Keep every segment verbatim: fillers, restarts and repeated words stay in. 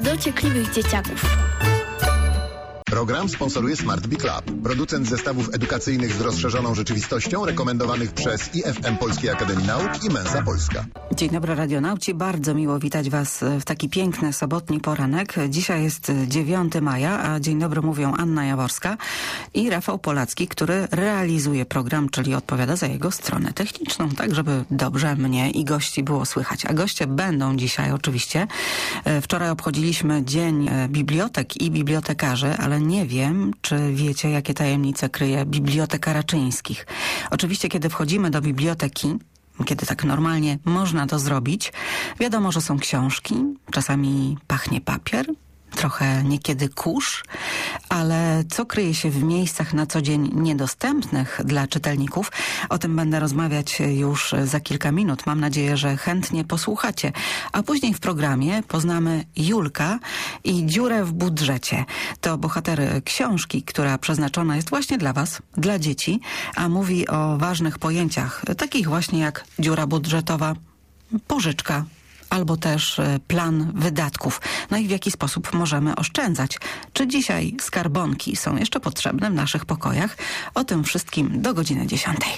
dla dociekliwych dzieciaków. Program sponsoruje Smart Bee Club, producent zestawów edukacyjnych z rozszerzoną rzeczywistością, rekomendowanych przez I F M Polskiej Akademii Nauk i Mensa Polska. Dzień dobry, radionauci. Bardzo miło witać Was w taki piękny sobotni poranek. Dzisiaj jest dziewiątego maja, a dzień dobry mówią Anna Jaworska i Rafał Polacki, który realizuje program, czyli odpowiada za jego stronę techniczną, tak żeby dobrze mnie i gości było słychać. A goście będą dzisiaj oczywiście. Wczoraj obchodziliśmy Dzień Bibliotek i Bibliotekarzy, ale nie wiem, czy wiecie, jakie tajemnice kryje Biblioteka Raczyńskich. Oczywiście, kiedy wchodzimy do biblioteki, kiedy tak normalnie można to zrobić, wiadomo, że są książki, czasami pachnie papier, trochę niekiedy kurz, ale co kryje się w miejscach na co dzień niedostępnych dla czytelników, o tym będę rozmawiać już za kilka minut. Mam nadzieję, że chętnie posłuchacie. A później w programie poznamy Julka i dziurę w budżecie. To bohater książki, która przeznaczona jest właśnie dla Was, dla dzieci, a mówi o ważnych pojęciach, takich właśnie jak dziura budżetowa, pożyczka, albo też plan wydatków. No i w jaki sposób możemy oszczędzać? Czy dzisiaj skarbonki są jeszcze potrzebne w naszych pokojach? O tym wszystkim do godziny dziesiątej.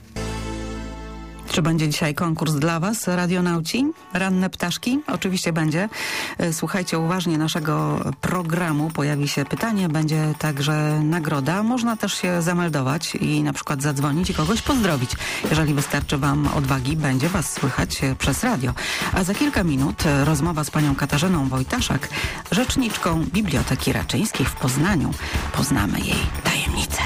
Czy będzie dzisiaj konkurs dla Was, radionauci? Ranne ptaszki? Oczywiście będzie. Słuchajcie uważnie naszego programu. Pojawi się pytanie, będzie także nagroda. Można też się zameldować i na przykład zadzwonić i kogoś pozdrowić. Jeżeli wystarczy Wam odwagi, będzie Was słychać przez radio. A za kilka minut rozmowa z panią Katarzyną Wojtaszak, rzeczniczką Biblioteki Raczyńskiej w Poznaniu. Poznamy jej tajemnice.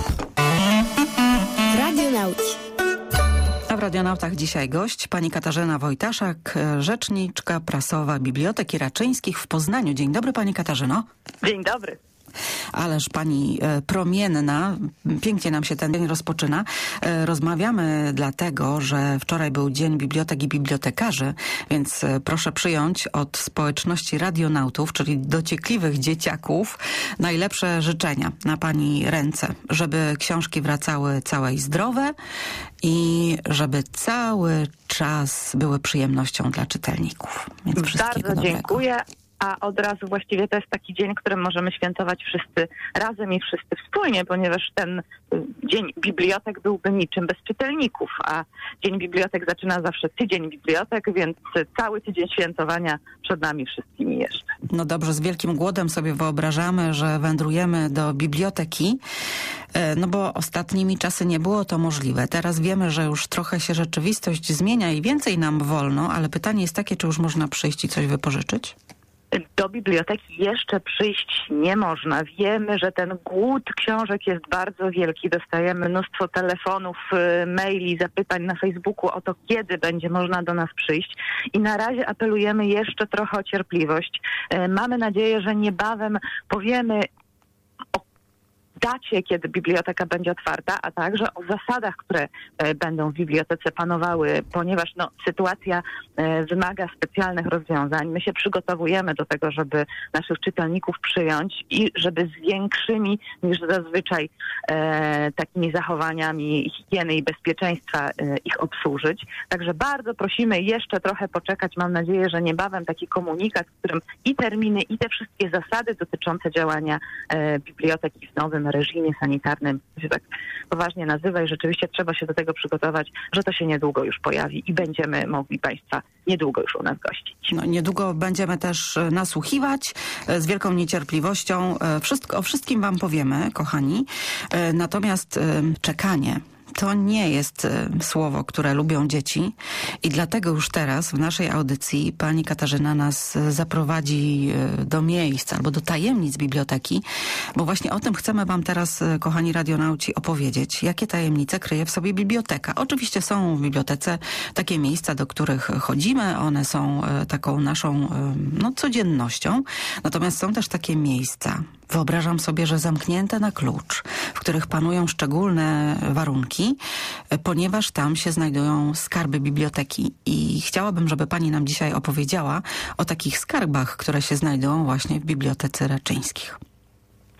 Radionauci. A w Radionautach dzisiaj gość, pani Katarzyna Wojtaszak, rzeczniczka prasowa Biblioteki Raczyńskich w Poznaniu. Dzień dobry, pani Katarzyno. Dzień dobry. Ależ pani e, promienna, pięknie nam się ten dzień rozpoczyna. E, rozmawiamy dlatego, że wczoraj był Dzień Bibliotek i Bibliotekarzy, więc e, proszę przyjąć od społeczności radionautów, czyli dociekliwych dzieciaków, najlepsze życzenia na pani ręce, żeby książki wracały całe i zdrowe i żeby cały czas były przyjemnością dla czytelników. Więc wszystkiego Bardzo dobrego. dziękuję. A od razu właściwie to jest taki dzień, który możemy świętować wszyscy razem i wszyscy wspólnie, ponieważ ten Dzień Bibliotek byłby niczym bez czytelników, a Dzień Bibliotek zaczyna zawsze tydzień bibliotek, więc cały tydzień świętowania przed nami wszystkimi jeszcze. No dobrze, z wielkim głodem sobie wyobrażamy, że wędrujemy do biblioteki, no bo ostatnimi czasy nie było to możliwe. Teraz wiemy, że już trochę się rzeczywistość zmienia i więcej nam wolno, ale pytanie jest takie, czy już można przyjść i coś wypożyczyć? Do biblioteki jeszcze przyjść nie można. Wiemy, że ten głód książek jest bardzo wielki. Dostajemy mnóstwo telefonów, maili, zapytań na Facebooku o to, kiedy będzie można do nas przyjść. I na razie apelujemy jeszcze trochę o cierpliwość. Mamy nadzieję, że niebawem powiemy o dacie, kiedy biblioteka będzie otwarta, a także o zasadach, które e, będą w bibliotece panowały, ponieważ no, sytuacja e, wymaga specjalnych rozwiązań. My się przygotowujemy do tego, żeby naszych czytelników przyjąć i żeby z większymi niż zazwyczaj e, takimi zachowaniami higieny i bezpieczeństwa e, ich obsłużyć. Także bardzo prosimy jeszcze trochę poczekać. Mam nadzieję, że niebawem taki komunikat, w którym i terminy, i te wszystkie zasady dotyczące działania e, biblioteki w nowym reżimie sanitarnym, to się tak poważnie nazywa i rzeczywiście trzeba się do tego przygotować, że to się niedługo już pojawi i będziemy mogli Państwa niedługo już u nas gościć. No, niedługo będziemy też nasłuchiwać z wielką niecierpliwością. Wszystko, o wszystkim Wam powiemy, kochani. Natomiast czekanie to nie jest słowo, które lubią dzieci i dlatego już teraz w naszej audycji pani Katarzyna nas zaprowadzi do miejsca albo do tajemnic biblioteki, bo właśnie o tym chcemy Wam teraz, kochani radionauci, opowiedzieć. Jakie tajemnice kryje w sobie biblioteka? Oczywiście są w bibliotece takie miejsca, do których chodzimy. One są taką naszą no, codziennością. Natomiast są też takie miejsca, wyobrażam sobie, że zamknięte na klucz, w których panują szczególne warunki, ponieważ tam się znajdują skarby biblioteki. I chciałabym, żeby pani nam dzisiaj opowiedziała o takich skarbach, które się znajdują właśnie w Bibliotece Raczyńskich.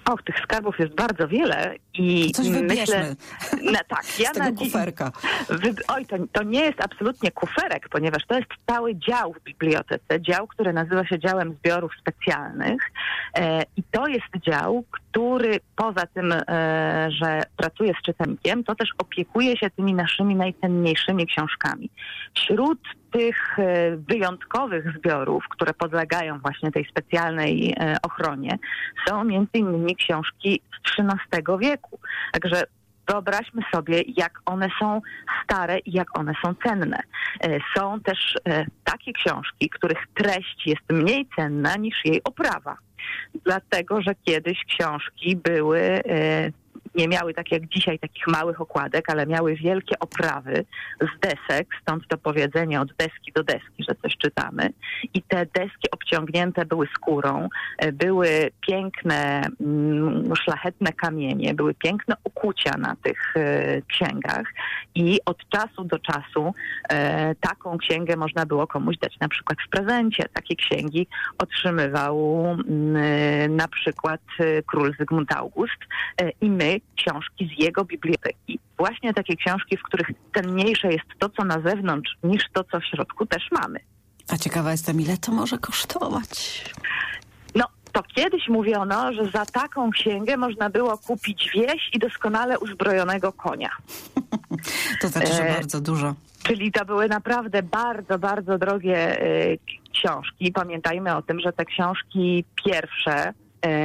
Och, tych skarbów jest bardzo wiele i Coś myślę... wybierzmy No, tak, ja z tego na dziś- kuferka. Wy... Oj, to, to nie jest absolutnie kuferek, ponieważ to jest cały dział w bibliotece, dział, który nazywa się działem zbiorów specjalnych e, i to jest dział, który poza tym, e, że pracuje z czytelnikiem, to też opiekuje się tymi naszymi najcenniejszymi książkami. Wśród tych e, wyjątkowych zbiorów, które podlegają właśnie tej specjalnej e, ochronie, są między innymi książki z trzynastego wieku. Także wyobraźmy sobie, jak one są stare i jak one są cenne. E, Są też e, takie książki, których treść jest mniej cenna niż jej oprawa. Dlatego, że kiedyś książki były, e, nie miały tak jak dzisiaj takich małych okładek, ale miały wielkie oprawy z desek, stąd to powiedzenie od deski do deski, że coś czytamy. I te deski obciągnięte były skórą, e, były piękne, mm, szlachetne kamienie, były piękne ukucia na tych e, księgach i od czasu do czasu e, taką księgę można było komuś dać na przykład w prezencie. Takie księgi otrzymywał mm, na przykład e, król Zygmunt August e, i my książki z jego biblioteki. Właśnie takie książki, w których cenniejsze jest to, co na zewnątrz, niż to, co w środku też mamy. A ciekawa jestem, ile to może kosztować? No, to kiedyś mówiono, że za taką księgę można było kupić wieś i doskonale uzbrojonego konia. To znaczy, że E, bardzo dużo. Czyli to były naprawdę bardzo, bardzo drogie y, książki. Pamiętajmy o tym, że te książki pierwsze y,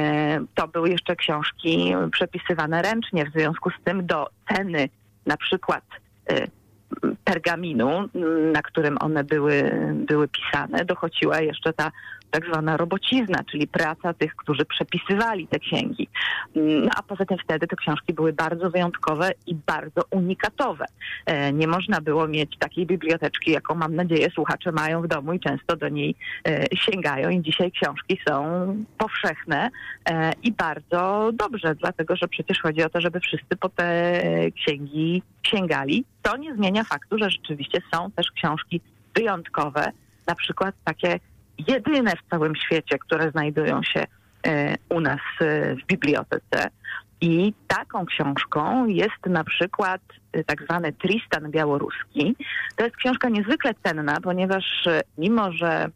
to były jeszcze książki przepisywane ręcznie. W związku z tym do ceny na przykład y, pergaminu, na którym one były, były pisane, dochodziła jeszcze ta tak zwana robocizna, czyli praca tych, którzy przepisywali te księgi. No a poza tym wtedy te książki były bardzo wyjątkowe i bardzo unikatowe. E, nie można było mieć takiej biblioteczki, jaką mam nadzieję słuchacze mają w domu i często do niej e, sięgają. I dzisiaj książki są powszechne e, i bardzo dobrze, dlatego że przecież chodzi o to, żeby wszyscy po te księgi sięgali. To nie zmienia faktu, że rzeczywiście są też książki wyjątkowe, na przykład takie jedyne w całym świecie, które znajdują się e, u nas e, w bibliotece. I taką książką jest na przykład e, tak zwany Tristan białoruski. To jest książka niezwykle cenna, ponieważ e, mimo, że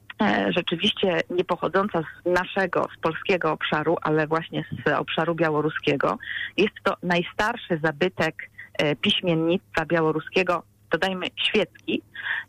e, rzeczywiście nie pochodząca z naszego, z polskiego obszaru, ale właśnie z obszaru białoruskiego, jest to najstarszy zabytek e, piśmiennictwa białoruskiego, dodajmy świecki,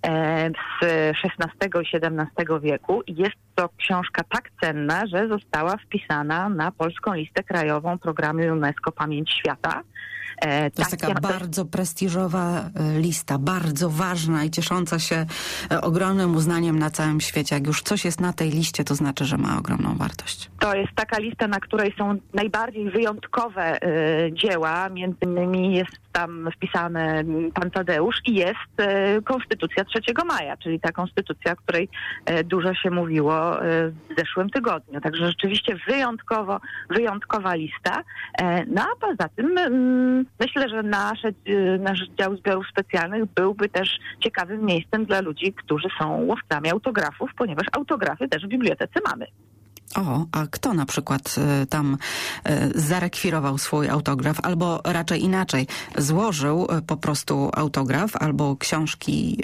e, z szesnastego i siedemnastego wieku. Jest to książka tak cenna, że została wpisana na polską listę krajową programu UNESCO Pamięć Świata. E, To jest tak, taka ja- bardzo prestiżowa e, lista, bardzo ważna i ciesząca się e, ogromnym uznaniem na całym świecie. Jak już coś jest na tej liście, to znaczy, że ma ogromną wartość. To jest taka lista, na której są najbardziej wyjątkowe y, dzieła. Między innymi jest tam wpisany pan Tadeusz i jest y, Konstytucja trzeciego maja, czyli ta konstytucja, o której y, dużo się mówiło y, w zeszłym tygodniu. Także rzeczywiście wyjątkowo, wyjątkowa lista. E, no a poza tym mm, myślę, że nasze, y, nasz dział zbiorów specjalnych byłby też ciekawym miejscem dla ludzi, którzy są łowcami autografów, ponieważ autografy też w bibliotece mamy. O, a kto na przykład y, tam y, zarekwirował swój autograf, albo raczej inaczej, złożył y, po prostu autograf albo książki,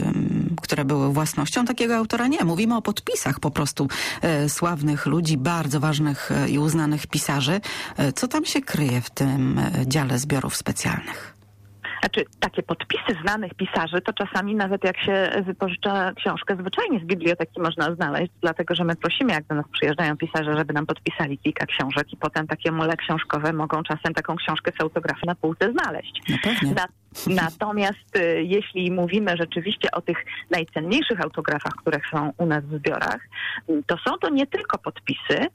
y, które były własnością takiego autora? Nie, mówimy o podpisach po prostu y, sławnych ludzi, bardzo ważnych y, i uznanych pisarzy. Y, co tam się kryje w tym y, dziale zbiorów specjalnych? Znaczy, takie podpisy znanych pisarzy, to czasami nawet jak się wypożycza książkę zwyczajnie z biblioteki można znaleźć, dlatego że my prosimy, jak do nas przyjeżdżają pisarze, żeby nam podpisali kilka książek i potem takie mole książkowe mogą czasem taką książkę z autografem na półce znaleźć. No pewnie. Na, natomiast y, jeśli mówimy rzeczywiście o tych najcenniejszych autografach, które są u nas w zbiorach, y, to są to nie tylko podpisy, y,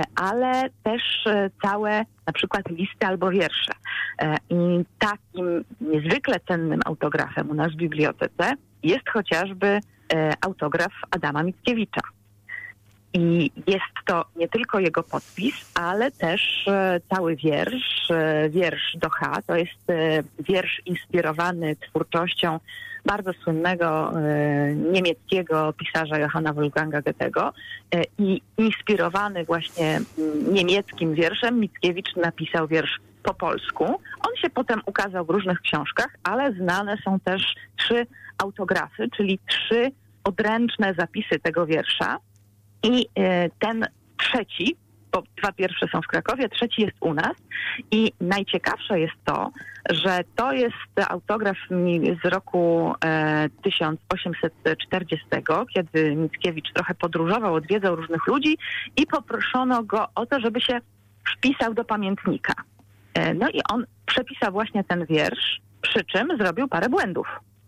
ale też y, całe na przykład listy albo wiersze. Y, I takim niezwykle cennym autografem u nas w bibliotece jest chociażby y, autograf Adama Mickiewicza. I jest to nie tylko jego podpis, ale też e, cały wiersz, e, wiersz do H. To jest e, wiersz inspirowany twórczością bardzo słynnego e, niemieckiego pisarza Johanna Wolfganga Goethego e, i inspirowany właśnie m, niemieckim wierszem Mickiewicz napisał wiersz po polsku. On się potem ukazał w różnych książkach, ale znane są też trzy autografy, czyli trzy odręczne zapisy tego wiersza. I e, ten trzeci, bo dwa pierwsze są w Krakowie, trzeci jest u nas. I najciekawsze jest to, że to jest autograf z roku e, tysiąc osiemset czterdziestego, kiedy Mickiewicz trochę podróżował, odwiedzał różnych ludzi i poproszono go o to, żeby się wpisał do pamiętnika. E, no i on przepisał właśnie ten wiersz, przy czym zrobił parę błędów.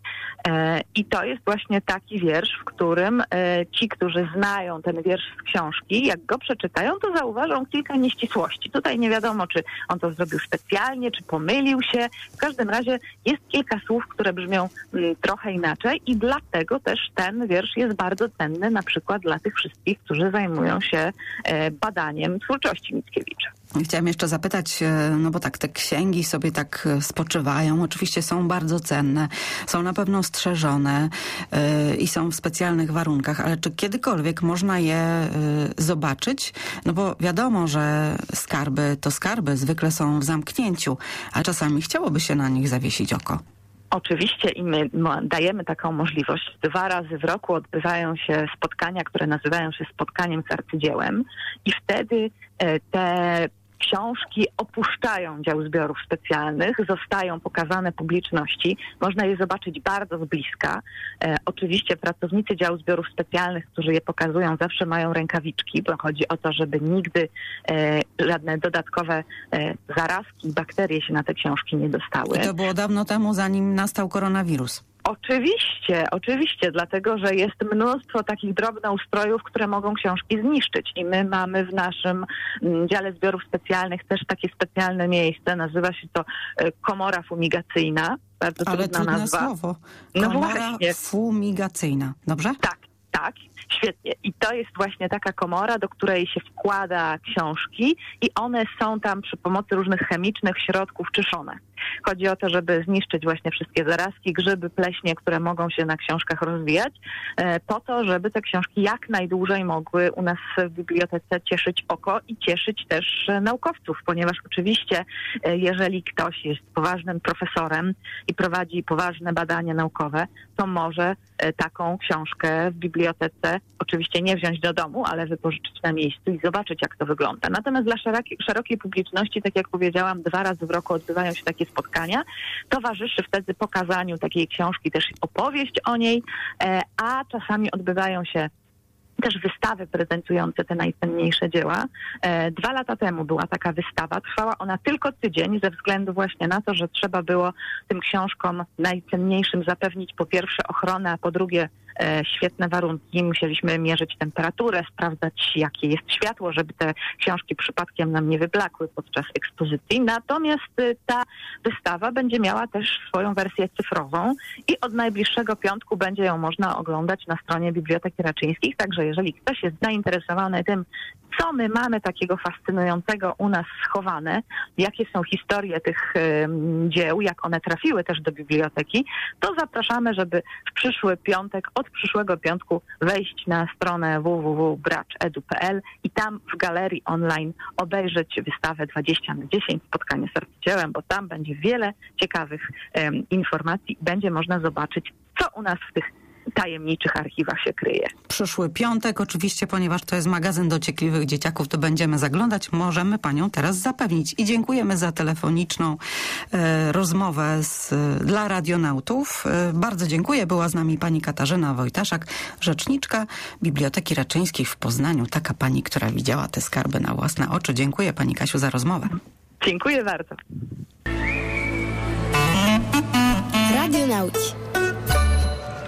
I to jest właśnie taki wiersz, w którym ci, którzy znają ten wiersz z książki, jak go przeczytają, to zauważą kilka nieścisłości. Tutaj nie wiadomo, czy on to zrobił specjalnie, czy pomylił się. W każdym razie jest kilka słów, które brzmią trochę inaczej i dlatego też ten wiersz jest bardzo cenny, na przykład dla tych wszystkich, którzy zajmują się badaniem twórczości Mickiewicza. Chciałam jeszcze zapytać, no bo tak, te księgi sobie tak spoczywają, oczywiście są bardzo cenne, są na pewno strzeżone yy, i są w specjalnych warunkach, ale czy kiedykolwiek można je yy, zobaczyć? No bo wiadomo, że skarby to skarby, zwykle są w zamknięciu, a czasami chciałoby się na nich zawiesić oko. Oczywiście i my dajemy taką możliwość. Dwa razy w roku odbywają się spotkania, które nazywają się spotkaniem z arcydziełem i wtedy te książki opuszczają dział zbiorów specjalnych, zostają pokazane publiczności. Można je zobaczyć bardzo z bliska. E, oczywiście pracownicy działu zbiorów specjalnych, którzy je pokazują, zawsze mają rękawiczki, bo chodzi o to, żeby nigdy e, żadne dodatkowe e, zarazki i bakterie się na te książki nie dostały. I to było dawno temu, zanim nastał koronawirus. Oczywiście, oczywiście, dlatego że jest mnóstwo takich drobnoustrojów, które mogą książki zniszczyć i my mamy w naszym dziale zbiorów specjalnych też takie specjalne miejsce, nazywa się to komora fumigacyjna, bardzo Ale trudna trudne nazwa. Słowo. No Komora właśnie. fumigacyjna, dobrze? Tak. Tak, świetnie. I to jest właśnie taka komora, do której się wkłada książki i one są tam przy pomocy różnych chemicznych środków czyszone. Chodzi o to, żeby zniszczyć właśnie wszystkie zarazki, grzyby, pleśnie, które mogą się na książkach rozwijać, po to, żeby te książki jak najdłużej mogły u nas w bibliotece cieszyć oko i cieszyć też naukowców, ponieważ oczywiście jeżeli ktoś jest poważnym profesorem i prowadzi poważne badania naukowe, to może taką książkę w bibliotece oczywiście nie wziąć do domu, ale wypożyczyć na miejscu i zobaczyć, jak to wygląda. Natomiast dla szerokiej, szerokiej publiczności, tak jak powiedziałam, dwa razy w roku odbywają się takie spotkania. Towarzyszy wtedy pokazaniu takiej książki też opowieść o niej, a czasami odbywają się też wystawy prezentujące te najcenniejsze dzieła. Dwa lata temu była taka wystawa. Trwała ona tylko tydzień ze względu właśnie na to, że trzeba było tym książkom najcenniejszym zapewnić po pierwsze ochronę, a po drugie e, świetne warunki. Musieliśmy mierzyć temperaturę, sprawdzać jakie jest światło, żeby te książki przypadkiem nam nie wyblakły podczas ekspozycji. Natomiast y, ta wystawa będzie miała też swoją wersję cyfrową i od najbliższego piątku będzie ją można oglądać na stronie Biblioteki Raczyńskich. Także jeżeli ktoś jest zainteresowany tym, co my mamy takiego fascynującego u nas schowane, jakie są historie tych y, dzieł, jak one trafiły też do biblioteki, to zapraszamy, żeby w przyszły piątek, od przyszłego piątku wejść na stronę w w w kropka bracz kropka edu kropka p l i tam w galerii online obejrzeć wystawę dwadzieścia na dziesięć, spotkanie z arcydziełem, bo tam będzie wiele ciekawych y, informacji. Będzie można zobaczyć, co u nas w tych tajemniczych archiwach się kryje. Przyszły piątek, oczywiście, ponieważ to jest magazyn dociekliwych dzieciaków, to będziemy zaglądać. Możemy panią teraz zapewnić. I dziękujemy za telefoniczną e, rozmowę z, dla radionautów. E, bardzo dziękuję. Była z nami pani Katarzyna Wojtaszak, rzeczniczka Biblioteki Raczyńskiej w Poznaniu. Taka pani, która widziała te skarby na własne oczy. Dziękuję pani Kasiu za rozmowę. Dziękuję bardzo. Radionauci.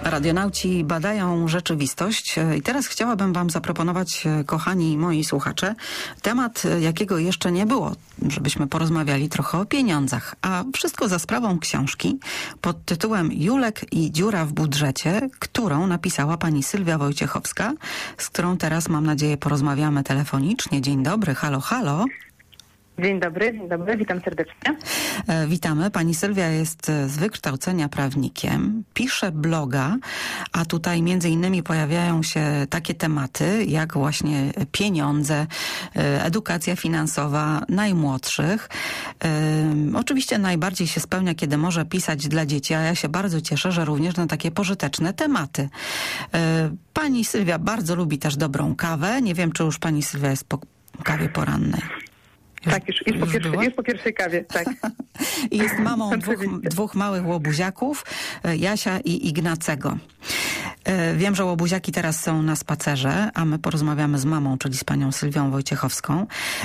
Radionauci badają rzeczywistość i teraz chciałabym wam zaproponować, kochani moi słuchacze, temat, jakiego jeszcze nie było, żebyśmy porozmawiali trochę o pieniądzach, a wszystko za sprawą książki pod tytułem Julek i dziura w budżecie, którą napisała pani Sylwia Wojciechowska, z którą teraz, mam nadzieję, porozmawiamy telefonicznie. Dzień dobry, halo, halo. Dzień dobry, dzień dobry, witam serdecznie. E, witamy. Pani Sylwia jest z wykształcenia prawnikiem, pisze bloga, a tutaj między innymi pojawiają się takie tematy jak właśnie pieniądze, e, edukacja finansowa najmłodszych. E, oczywiście najbardziej się spełnia, kiedy może pisać dla dzieci, a ja się bardzo cieszę, że również na takie pożyteczne tematy. E, pani Sylwia bardzo lubi też dobrą kawę. Nie wiem, czy już pani Sylwia jest po kawie porannej. Już, tak, już, już, już, po pierwszej, już po pierwszej kawie, tak. I jest mamą dwóch, dwóch małych łobuziaków, Jasia i Ignacego. Wiem, że łobuziaki teraz są na spacerze, a my porozmawiamy z mamą, czyli z panią Sylwią Wojciechowską.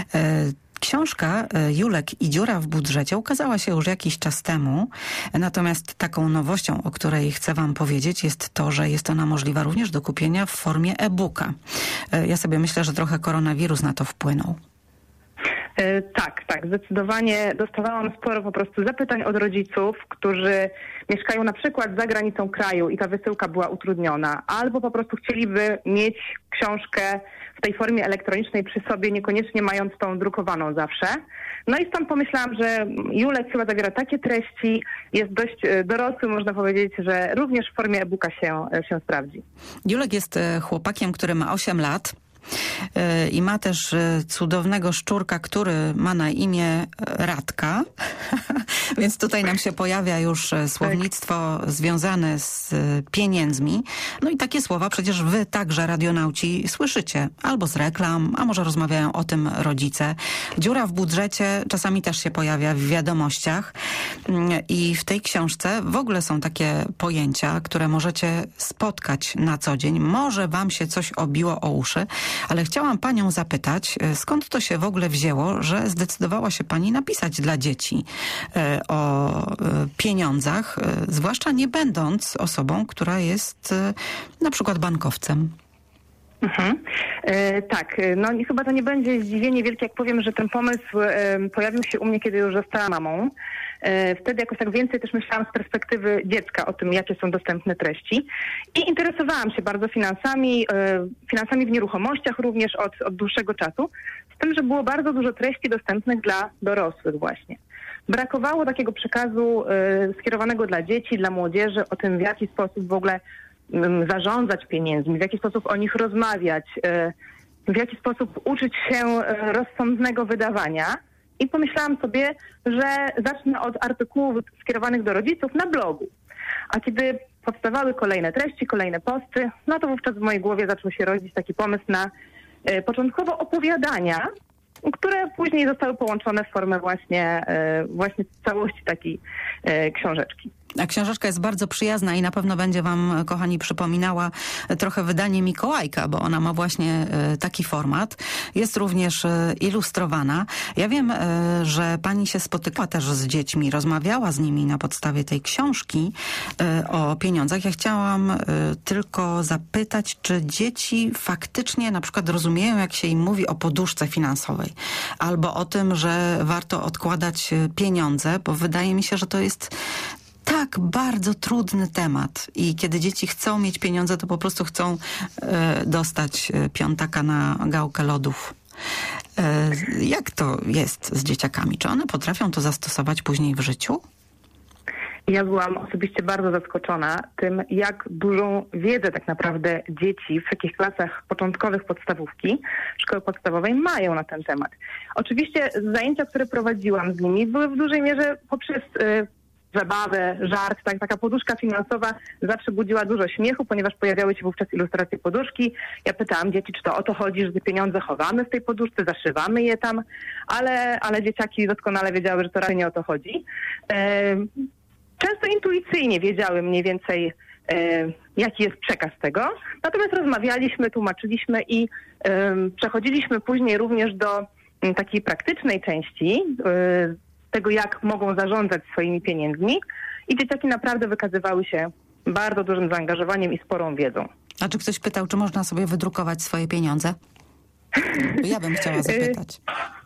Książka Julek i dziura w budżecie ukazała się już jakiś czas temu, natomiast taką nowością, o której chcę wam powiedzieć, jest to, że jest ona możliwa również do kupienia w formie e-booka. Ja sobie myślę, że trochę koronawirus na to wpłynął. Tak, tak, zdecydowanie dostawałam sporo po prostu zapytań od rodziców, którzy mieszkają na przykład za granicą kraju i ta wysyłka była utrudniona, albo po prostu chcieliby mieć książkę w tej formie elektronicznej przy sobie, niekoniecznie mając tą drukowaną zawsze. No i stąd pomyślałam, że Julek chyba zawiera takie treści, jest dość dorosły, można powiedzieć, że również w formie e-booka się, się sprawdzi. Julek jest chłopakiem, który ma osiem lat. I ma też cudownego szczurka, który ma na imię Radka, więc tutaj nam się pojawia już słownictwo związane z pieniędzmi. No i takie słowa przecież wy także, radionauci, słyszycie. Albo z reklam, a może rozmawiają o tym rodzice. Dziura w budżecie czasami też się pojawia w wiadomościach i w tej książce w ogóle są takie pojęcia, które możecie spotkać na co dzień. Może wam się coś obiło o uszy, ale chciałam panią zapytać, skąd to się w ogóle wzięło, że zdecydowała się pani napisać dla dzieci o pieniądzach, zwłaszcza nie będąc osobą, która jest na przykład bankowcem. Mhm. E, tak, no i chyba to nie będzie zdziwienie wielkie, jak powiem, że ten pomysł e, pojawił się u mnie, kiedy już zostałam mamą. E, wtedy jakoś tak więcej też myślałam z perspektywy dziecka o tym, jakie są dostępne treści. I interesowałam się bardzo finansami, e, finansami w nieruchomościach również od, od dłuższego czasu, z tym, że było bardzo dużo treści dostępnych dla dorosłych właśnie. Brakowało takiego przekazu e, skierowanego dla dzieci, dla młodzieży, o tym, w jaki sposób w ogóle zarządzać pieniędzmi, w jaki sposób o nich rozmawiać, w jaki sposób uczyć się rozsądnego wydawania. I pomyślałam sobie, że zacznę od artykułów skierowanych do rodziców na blogu. A kiedy powstawały kolejne treści, kolejne posty, no to wówczas w mojej głowie zaczął się rodzić taki pomysł na początkowo opowiadania, które później zostały połączone w formę właśnie, właśnie całości takiej książeczki. A książeczka jest bardzo przyjazna i na pewno będzie wam, kochani, przypominała trochę wydanie Mikołajka, bo ona ma właśnie taki format. Jest również ilustrowana. Ja wiem, że pani się spotykała też z dziećmi, rozmawiała z nimi na podstawie tej książki o pieniądzach. Ja chciałam tylko zapytać, czy dzieci faktycznie na przykład rozumieją, jak się im mówi o poduszce finansowej, albo o tym, że warto odkładać pieniądze, bo wydaje mi się, że to jest tak bardzo trudny temat i kiedy dzieci chcą mieć pieniądze, to po prostu chcą e, dostać piątaka na gałkę lodów. E, jak to jest z dzieciakami? Czy one potrafią to zastosować później w życiu? Ja byłam osobiście bardzo zaskoczona tym, jak dużą wiedzę tak naprawdę dzieci w takich klasach początkowych podstawówki, szkoły podstawowej mają na ten temat. Oczywiście zajęcia, które prowadziłam z nimi, były w dużej mierze poprzez y, zabawę, żart, tak, taka poduszka finansowa zawsze budziła dużo śmiechu, ponieważ pojawiały się wówczas ilustracje poduszki. Ja pytałam dzieci, czy to o to chodzi, że te pieniądze chowamy w tej poduszce, zaszywamy je tam, ale, ale dzieciaki doskonale wiedziały, że to raczej nie o to chodzi. E, często intuicyjnie wiedziały mniej więcej, e, jaki jest przekaz tego. Natomiast rozmawialiśmy, tłumaczyliśmy i e, przechodziliśmy później również do m, takiej praktycznej części, e, tego, jak mogą zarządzać swoimi pieniędzmi i dzieciaki naprawdę wykazywały się bardzo dużym zaangażowaniem i sporą wiedzą. A czy ktoś pytał, czy można sobie wydrukować swoje pieniądze? Ja bym chciała zapytać.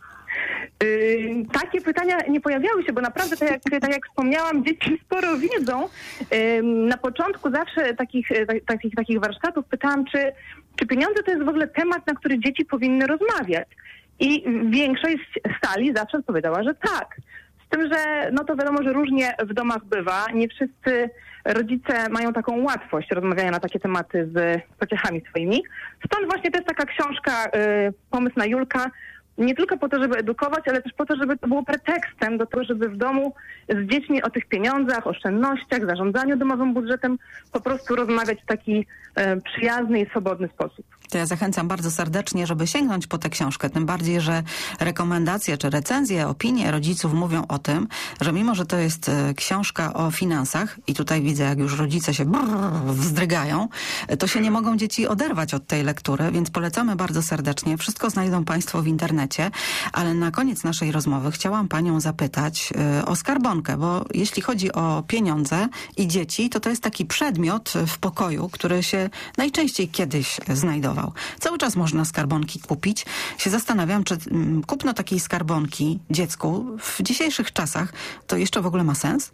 Yy, takie pytania nie pojawiały się, bo naprawdę, tak jak, tak jak wspomniałam, dzieci sporo wiedzą. Yy, na początku zawsze takich, tak, takich, takich warsztatów pytałam, czy, czy pieniądze to jest w ogóle temat, na który dzieci powinny rozmawiać. I większość sali zawsze odpowiadała, że tak. Z tym, że no to wiadomo, że różnie w domach bywa. Nie wszyscy rodzice mają taką łatwość rozmawiania na takie tematy z pociechami swoimi. Stąd właśnie to jest taka książka, yy, pomysł na Julka, nie tylko po to, żeby edukować, ale też po to, żeby to było pretekstem do tego, żeby w domu z dziećmi o tych pieniądzach, oszczędnościach, zarządzaniu domowym budżetem po prostu rozmawiać w taki e, przyjazny i swobodny sposób. To ja zachęcam bardzo serdecznie, żeby sięgnąć po tę książkę, tym bardziej, że rekomendacje czy recenzje, opinie rodziców mówią o tym, że mimo, że to jest książka o finansach i tutaj widzę, jak już rodzice się brrr, wzdrygają, to się nie mogą dzieci oderwać od tej lektury, więc polecamy bardzo serdecznie. Wszystko znajdą Państwo w internecie, ale na koniec naszej rozmowy chciałam Panią zapytać o skarbonkę, bo jeśli chodzi o pieniądze i dzieci, to to jest taki przedmiot w pokoju, który się najczęściej kiedyś znajdował. Cały czas można skarbonki kupić. Się zastanawiam, czy kupno takiej skarbonki dziecku w dzisiejszych czasach to jeszcze w ogóle ma sens?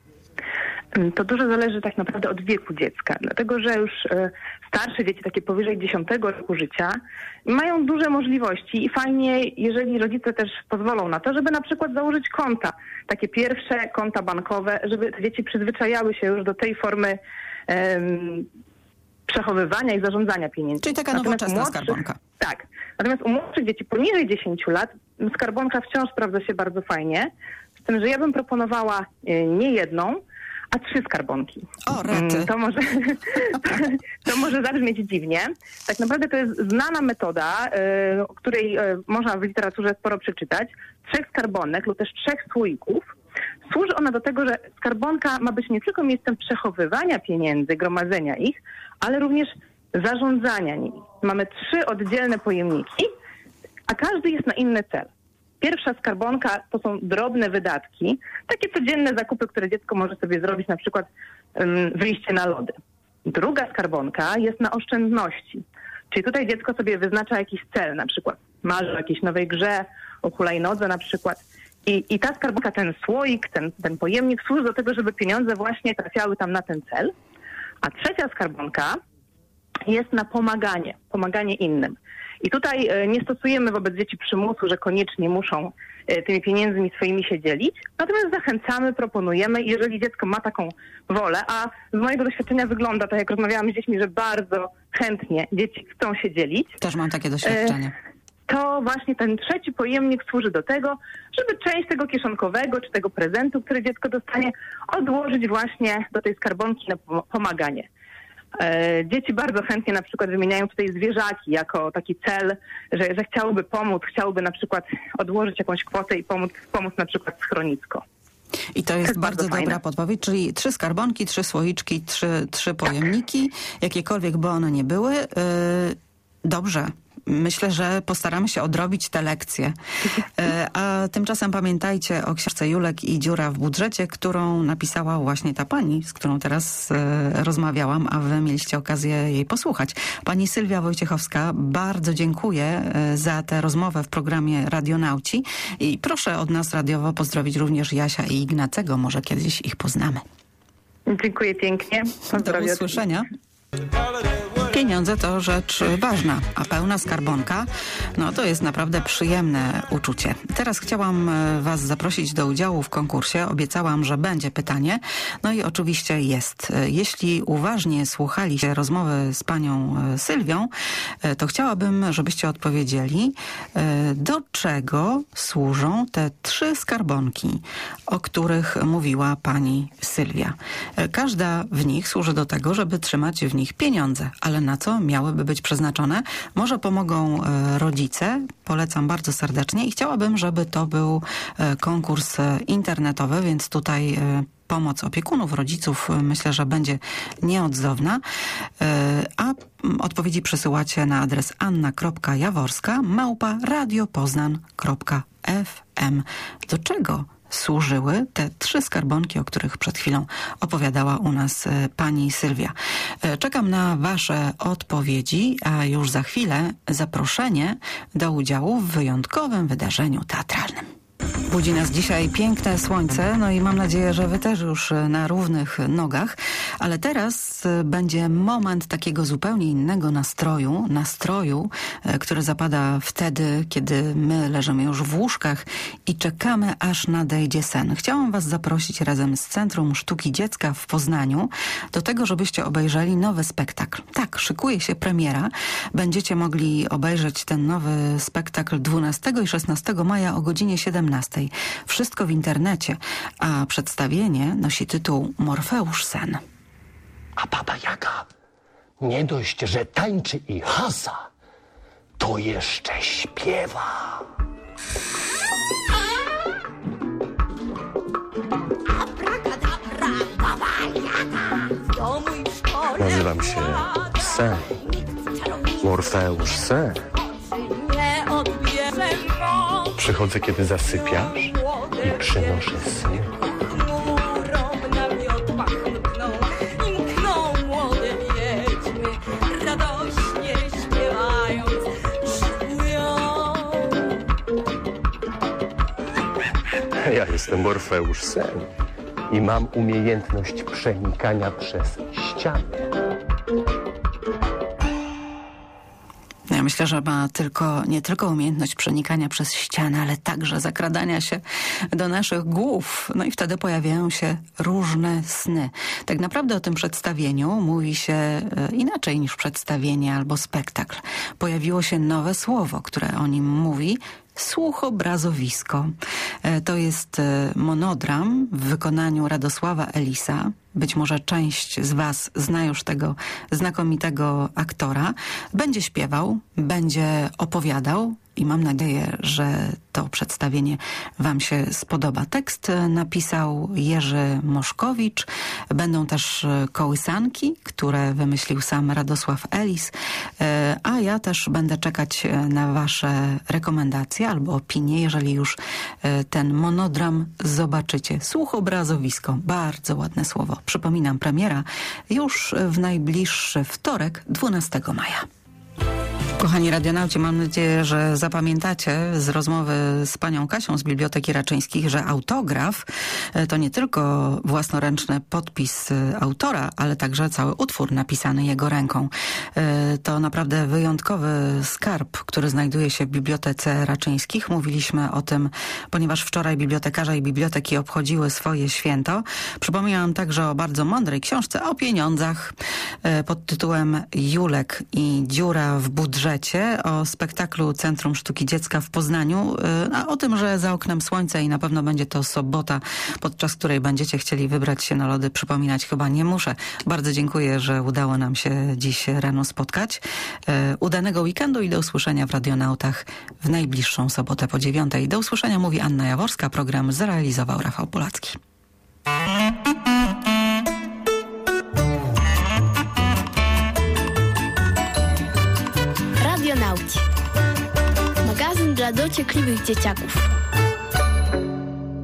To dużo zależy tak naprawdę od wieku dziecka, dlatego że już starsze dzieci, takie powyżej dziesiątego roku życia, mają duże możliwości i fajnie, jeżeli rodzice też pozwolą na to, żeby na przykład założyć konta, takie pierwsze konta bankowe, żeby te dzieci przyzwyczajały się już do tej formy um, przechowywania i zarządzania pieniędzmi. Czyli taka nowoczesna skarbonka. Tak. Natomiast u młodszych dzieci poniżej dziesięciu lat skarbonka wciąż sprawdza się bardzo fajnie, z tym, że ja bym proponowała nie jedną, a trzy skarbonki. O, rety. To może, to może zabrzmieć dziwnie. Tak naprawdę to jest znana metoda, o której można w literaturze sporo przeczytać. Trzech skarbonek lub też trzech słoików. Służy ona do tego, że skarbonka ma być nie tylko miejscem przechowywania pieniędzy, gromadzenia ich, ale również zarządzania nimi. Mamy trzy oddzielne pojemniki, a każdy jest na inny cel. Pierwsza skarbonka to są drobne wydatki, takie codzienne zakupy, które dziecko może sobie zrobić, na przykład um, wyjście na lody. Druga skarbonka jest na oszczędności, czyli tutaj dziecko sobie wyznacza jakiś cel, na przykład marzy o jakiejś nowej grze, o hulajnodze na przykład. I, i ta skarbonka, ten słoik, ten, ten pojemnik służy do tego, żeby pieniądze właśnie trafiały tam na ten cel. A trzecia skarbonka jest na pomaganie, pomaganie innym. I tutaj nie stosujemy wobec dzieci przymusu, że koniecznie muszą tymi pieniędzmi swoimi się dzielić. Natomiast zachęcamy, proponujemy, jeżeli dziecko ma taką wolę, a z mojego doświadczenia wygląda, tak jak rozmawiałam z dziećmi, że bardzo chętnie dzieci chcą się dzielić. Też mam takie doświadczenie. To właśnie ten trzeci pojemnik służy do tego, żeby część tego kieszonkowego czy tego prezentu, który dziecko dostanie, odłożyć właśnie do tej skarbonki na pomaganie. Dzieci bardzo chętnie na przykład wymieniają tutaj zwierzaki jako taki cel, że, że chciałyby pomóc, chciałyby na przykład odłożyć jakąś kwotę i pomóc, pomóc na przykład schronisko. I to jest, to jest bardzo, bardzo dobra podpowiedź, czyli trzy skarbonki, trzy słoiczki, trzy, trzy pojemniki, tak. Jakiekolwiek by one nie były. Yy, dobrze. Myślę, że postaramy się odrobić te lekcje. A tymczasem pamiętajcie o książce Julek i dziura w budżecie, którą napisała właśnie ta pani, z którą teraz rozmawiałam, a wy mieliście okazję jej posłuchać. Pani Sylwia Wojciechowska, bardzo dziękuję za tę rozmowę w programie Radionauci i proszę od nas radiowo pozdrowić również Jasia i Ignacego. Może kiedyś ich poznamy. Dziękuję pięknie. Pozdrawiam. Do usłyszenia. Pieniądze to rzecz ważna, a pełna skarbonka, no to jest naprawdę przyjemne uczucie. Teraz chciałam was zaprosić do udziału w konkursie. Obiecałam, że będzie pytanie. No i oczywiście jest. Jeśli uważnie słuchaliście rozmowy z panią Sylwią, to chciałabym, żebyście odpowiedzieli, do czego służą te trzy skarbonki, o których mówiła pani Sylwia. Każda w nich służy do tego, żeby trzymać w nich pieniądze, ale na co miałyby być przeznaczone? Może pomogą rodzice, polecam bardzo serdecznie i chciałabym, żeby to był konkurs internetowy, więc tutaj pomoc opiekunów, rodziców myślę, że będzie nieodzowna, a odpowiedzi przesyłacie na adres anna kropka jaworska małpa radiopoznan kropka f m. Do czego służyły te trzy skarbonki, o których przed chwilą opowiadała u nas e, pani Sylwia. E, czekam na wasze odpowiedzi, a już za chwilę zaproszenie do udziału w wyjątkowym wydarzeniu teatralnym. Budzi nas dzisiaj piękne słońce, no i mam nadzieję, że wy też już na równych nogach, ale teraz będzie moment takiego zupełnie innego nastroju, nastroju, który zapada wtedy, kiedy my leżymy już w łóżkach i czekamy, aż nadejdzie sen. Chciałam was zaprosić razem z Centrum Sztuki Dziecka w Poznaniu do tego, żebyście obejrzeli nowy spektakl. Tak, szykuje się premiera. Będziecie mogli obejrzeć ten nowy spektakl dwunastego i szesnastego maja o godzinie siedemnastej. Wszystko w internecie, a przedstawienie nosi tytuł Morfeusz Sen. A Baba Jaga nie dość, że tańczy i hasa, to jeszcze śpiewa. Nazywam się Sen. Morfeusz Sen. Przychodzę, kiedy zasypiasz i przynoszę sny. Ja jestem Morfeusz Sen i mam umiejętność przenikania przez ściany. Ja myślę, że ma tylko, nie tylko umiejętność przenikania przez ściany, ale także zakradania się do naszych głów. No i wtedy pojawiają się różne sny. Tak naprawdę o tym przedstawieniu mówi się inaczej niż przedstawienie albo spektakl. Pojawiło się nowe słowo, które o nim mówi. Słuchobrazowisko. To jest monodram w wykonaniu Radosława Elisa. Być może część z was zna już tego znakomitego aktora. Będzie śpiewał, będzie opowiadał i mam nadzieję, że to przedstawienie wam się spodoba. Tekst napisał Jerzy Moszkowicz. Będą też kołysanki, które wymyślił sam Radosław Elis. A ja też będę czekać na wasze rekomendacje albo opinie, jeżeli już ten monodram zobaczycie. Słuchobrazowisko. Bardzo ładne słowo. Przypominam, premiera już w najbliższy wtorek, dwunastego maja. Kochani radionauci, mam nadzieję, że zapamiętacie z rozmowy z panią Kasią z Biblioteki Raczyńskich, że autograf to nie tylko własnoręczny podpis autora, ale także cały utwór napisany jego ręką. To naprawdę wyjątkowy skarb, który znajduje się w Bibliotece Raczyńskich. Mówiliśmy o tym, ponieważ wczoraj bibliotekarze i biblioteki obchodziły swoje święto. Przypominam także o bardzo mądrej książce o pieniądzach pod tytułem Julek i dziura w budżecie, o spektaklu Centrum Sztuki Dziecka w Poznaniu, a o tym, że za oknem słońce i na pewno będzie to sobota, podczas której będziecie chcieli wybrać się na lody, przypominać chyba nie muszę. Bardzo dziękuję, że udało nam się dziś rano spotkać. Udanego weekendu i do usłyszenia w Radionautach w najbliższą sobotę po dziewiątej. Do usłyszenia mówi Anna Jaworska. Program zrealizował Rafał Polacki. Radionauci. Magazyn dla dociekliwych dzieciaków.